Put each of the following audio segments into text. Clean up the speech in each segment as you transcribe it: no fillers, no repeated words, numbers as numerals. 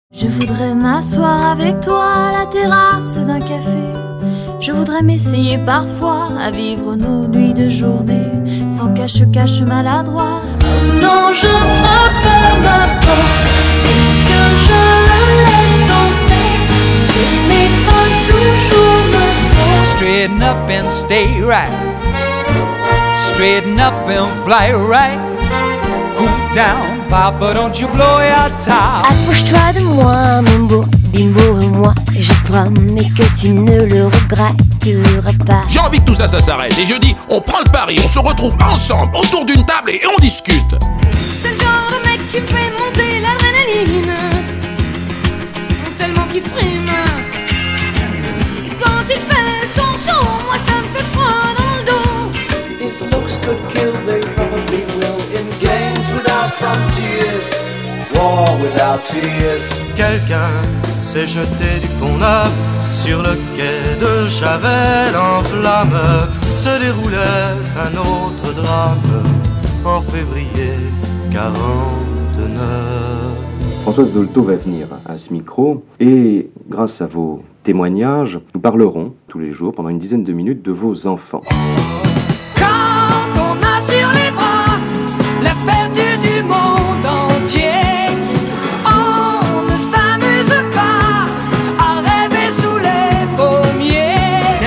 Je voudrais m'asseoir avec toi à la terrasse d'un café. Je voudrais m'essayer parfois à vivre nos nuits de journée sans cache-cache maladroit. Non, je frappe à ma porte. Est-ce que je le laisse entrer? Ce n'est pas toujours de force. Straighten up and stay right. Straighten up and fly right. Cool down, papa, don't you blow your top. Approche-toi de moi, mon beau bimbo, moi. Je promets que tu ne le regretteras pas. J'ai envie que tout ça s'arrête. Et je dis, on prend le pari, on se retrouve ensemble autour d'une table et on discute. C'est le genre de mec qui fait monter l'adrénaline, tellement qu'il frime. Et quand il fait son show, moi ça me fait froid dans le dos. If looks could kill, they probably will. In games without frontiers, war without tears. Quelqu'un s'est jeté du pont Neuf sur le quai de Javel en flammes. Se déroulait un autre drame en février 49. Françoise Dolto va venir à ce micro et grâce à vos témoignages, nous parlerons tous les jours pendant une dizaine de minutes de vos enfants. Quand on a sur les bras la perte du monde entier, on ne s'amuse pas à rêver sous les pommiers.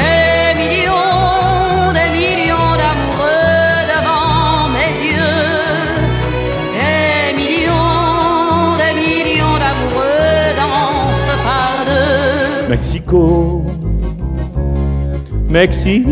Des millions d'amoureux devant mes yeux. Des millions d'amoureux dansent par deux. Mexico, Mexico,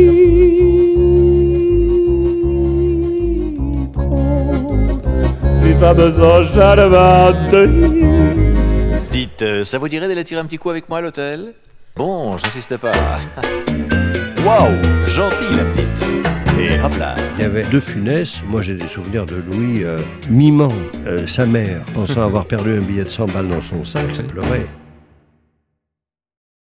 les fameux engins de vente. Dites, ça vous dirait d'aller tirer un petit coup avec moi à l'hôtel? Bon, j'insiste pas. Waouh, gentille la petite. Et hop là. Il y avait De Funès, moi j'ai des souvenirs de Louis mimant sa mère, pensant avoir perdu un billet de 100 balles dans son sac, il pleurait.